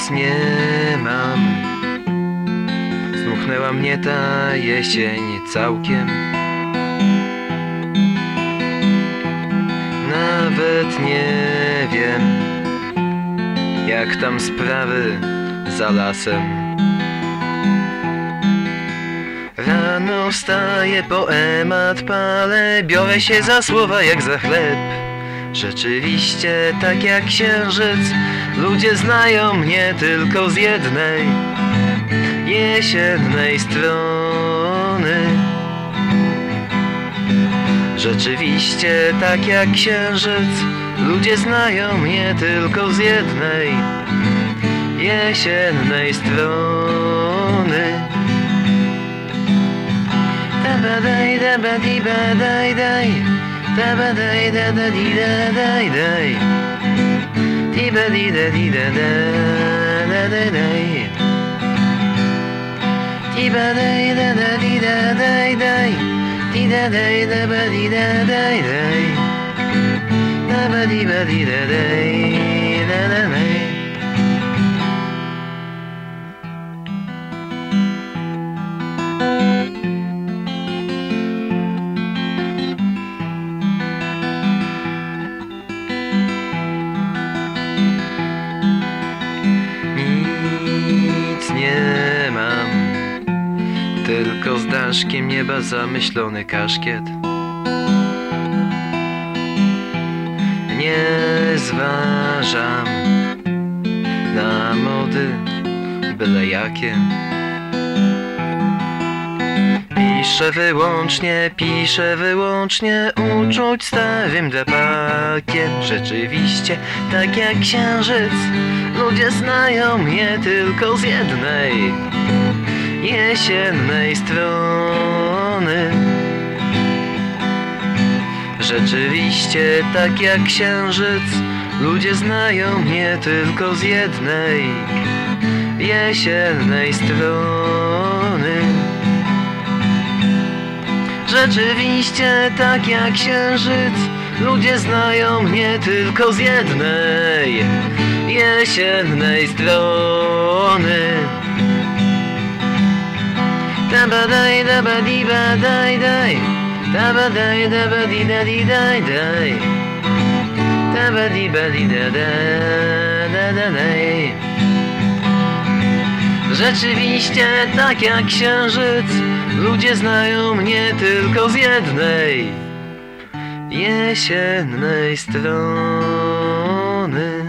Nic nie mam. Zmuchnęła mnie ta jesień całkiem. Nawet nie wiem, jak tam sprawy za lasem. Rano wstaję, poemat palę, biorę się za słowa jak za chleb. Rzeczywiście, tak jak księżyc, ludzie znają mnie tylko z jednej jesiennej strony. Rzeczywiście, tak jak księżyc, ludzie znają mnie tylko z jednej jesiennej strony. Dabadaj, dabadi, badaj, daj. Dabadaj, dadadi, dadaj, daj. Dibadi, dadi, dadadaj, daj. Dibadaj, dadadi, dadaj, daj. Didadaj, dabadi, dadaj, daj. Dabadi, badi, dadaj, dadadaj. Nic nie mam, tylko z daszkiem nieba zamyślony kaszkiet. Nie zważam na mody byle jakie. Piszę wyłącznie uczuć starym drapakiem. Rzeczywiście, tak jak księżyc, ludzie znają mnie tylko z jednej jesiennej strony. Rzeczywiście, tak jak księżyc, ludzie znają mnie tylko z jednej jesiennej strony. Rzeczywiście, tak jak księżyc, ludzie znają mnie tylko z jednej jesiennej strony. Dabadaj, dabadi, badaj, daj. Dabadaj, dabadi, dadi, daj, daj. Dabadi, badi, dadadaj. Rzeczywiście, tak jak księżyc, ludzie znają mnie tylko z jednej jesiennej strony.